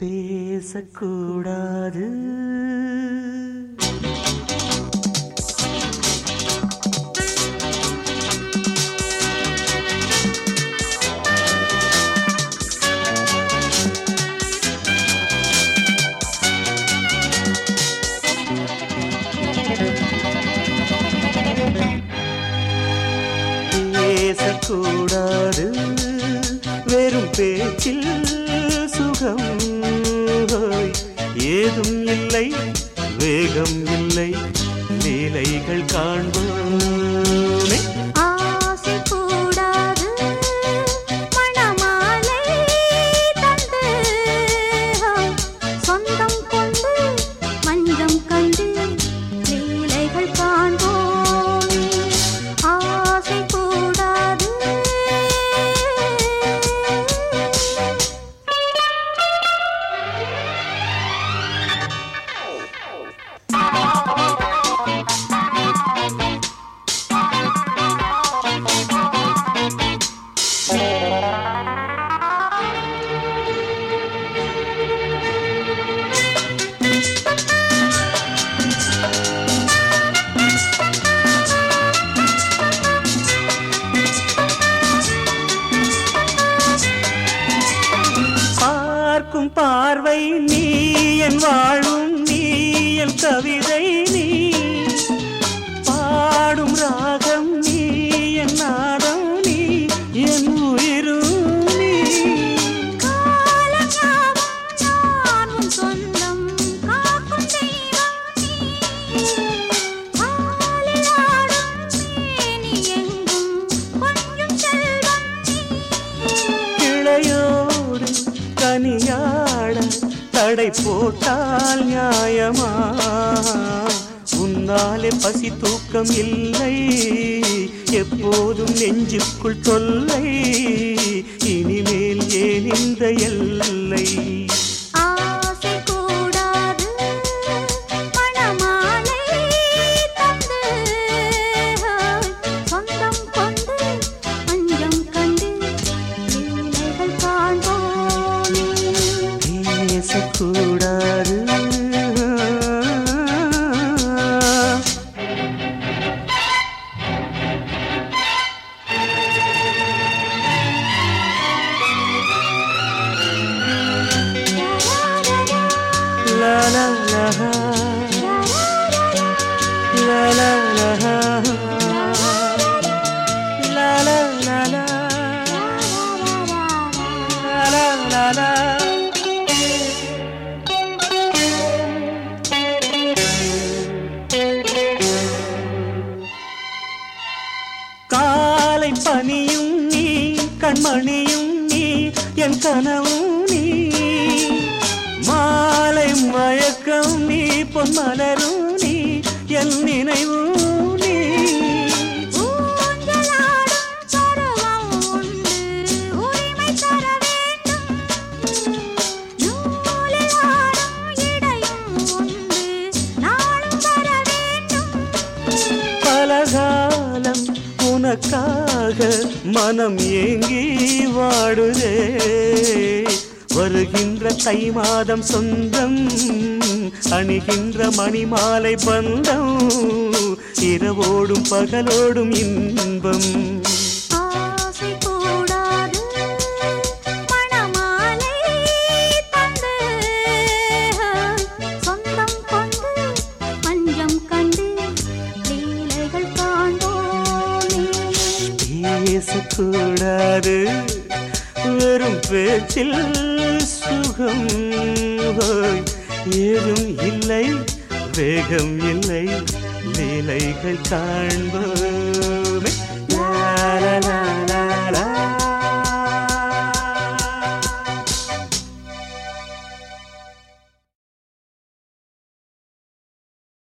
பேசக்கூடாது. பேசக்கூடாது வெறும் பேச்சில் சுகம் ஏதும் இல்லை, வேகம் இல்லை, லீலைகள் காண்போமே. ஆசை கூடாது மணமாலை தந்து சொந்தம் கொண்டு மஞ்சம் கண்டு லீலைகள் காண்போமே. ஆசை கூடாது பார்க்கும் பார்வை நீ என் வாழும், நீ என் கவிதை, நீ பாடும் ராகம், நீ என் நாதம், நீ என் உயிரும் நீ. காலங்காலம் நானும் சொந்தம் காக்கும் தெய்வம் நீ. காலில் ஆடும் மேனி எங்கும் கொஞ்சம் செல்வம் நீ. கிளையோடு கனியாட தடை போட்டால் நியாயமா? உன்னாலே பசி தூக்கம் இல்லை, எப்போதும் நெஞ்சுக்குள் தொல்லை, இனிமேல் ஏன் இந்த எல்லை? ஆசை கூடாது மணமாலை தந்து சொந்தம் கொண்டு மஞ்சம் கண்டு லீலைகள் காண்போமே. பேசக்கூடாது. La la la la la la la la la la la la la. காலை பனியும் நீ, கண்மணியும் நீ, என் கனவும் நீ, மாலை மயக்கம் நீ, பொன்மலரும் நீ, என் நினைவும் நீ. ஊஞ்சலாடும் பருவம் உண்டு, உரிமை தர வேண்டும். நூலில் ஆடும் இடையும் உண்டு, நாளும் வர வேண்டும். பலகாலம் உனக்காக மனம் ஏங்கி வாடுதே, வருகின்ற தை மாதம் சொந்தம், அணிகின்ற மணிமாலை பந்தம், இரவோடும் பகலோடும் இன்பம். ஆசை கூடாது மணமாலை தந்து சொந்தம் கொண்டு மஞ்சம் கண்டு லீலைகள் காண்போமே. பேசக்கூடாது வெறும் பேச்சில் சுகம் ஏதும் இல்லை, வேகம் இல்லை, லீலைகள் காண்போம்.